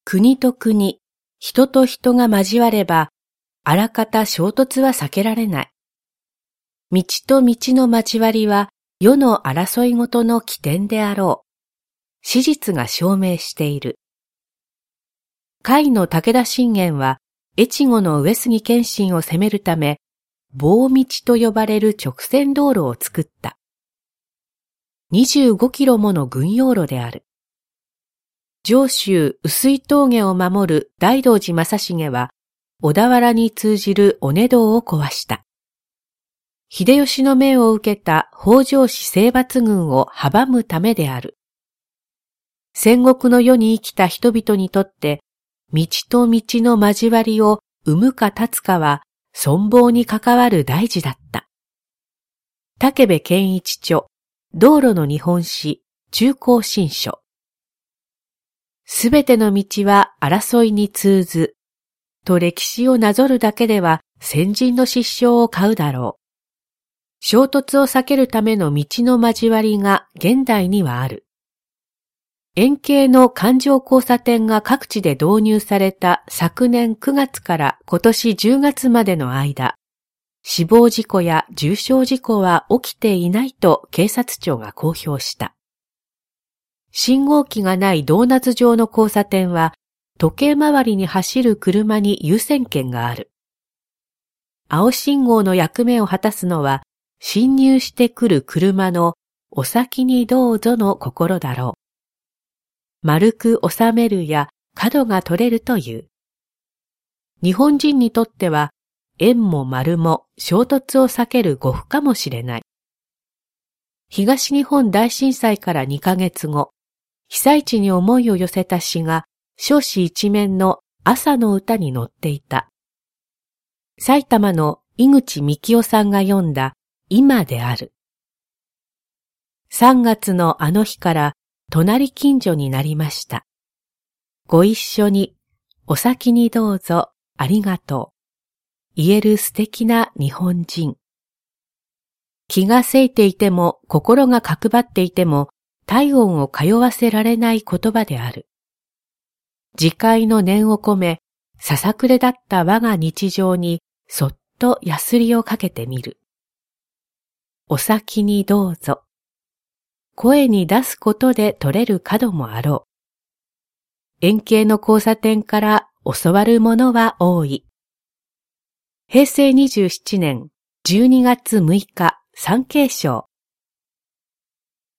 国と国、人と人が交われば、あらかた衝突は避けられない。道と道の交わりは世の争いごとの起点であろう。史実が証明している。甲斐の武田信玄は、越後の上杉謙信を攻めるため、棒道と呼ばれる直線道路を作った。25キロもの軍用路である。上州碓氷峠を守る大道寺正成は、小田原に通じる尾根道を壊した。秀吉の命を受けた北条氏征伐軍を阻むためである。戦国の世に生きた人々にとって、道と道の交わりを生むか断つかは、存亡に関わる大事だった。武部健一著、道路の日本史、中高新書。すべての道は争いに通ず、と歴史をなぞるだけでは先人の失笑を買うだろう。衝突を避けるための道の交わりが現代にはある。円形の環状交差点が各地で導入された昨年9月から今年10月までの間、死亡事故や重傷事故は起きていないと警察庁が公表した。信号機がないドーナツ状の交差点は、時計回りに走る車に優先権がある。青信号の役目を果たすのは、進入してくる車のお先にどうぞの心だろう。丸く収めるや角が取れるという。日本人にとっては、円も丸も衝突を避ける護符かもしれない。東日本大震災から2ヶ月後、被災地に思いを寄せた詩が、彰子一面の朝の歌に載っていた。埼玉の井口幹夫さんが読んだ今である。3月のあの日から隣近所になりました。ご一緒に、お先にどうぞありがとう。言える素敵な日本人。気がせいていても心が角張っていても体温を通わせられない言葉である。自戒の念を込め、ささくれだった我が日常にそっとやすりをかけてみる。お先にどうぞ。声に出すことで取れる角もあろう。円形の交差点から教わるものは多い。平成27年12月6日、産経省。